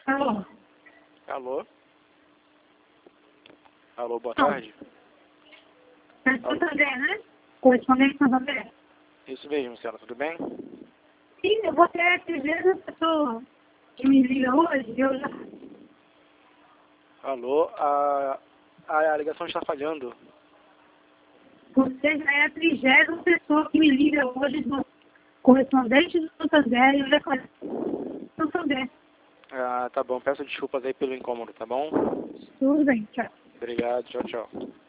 Alô? Alô? Alô, boa tarde. É Santander, né? Correspondente Santander? Isso mesmo, senhora, tudo bem? Sim, você é a primeira pessoa que me liga hoje. Eu já... Alô, a ligação está falhando. Você já é a 30ª pessoa que me liga hoje do correspondente do Santander. Eu já falei Santander. Ah, tá bom, peço desculpas aí pelo incômodo, tá bom? Tudo bem, tchau. Obrigado, tchau, tchau.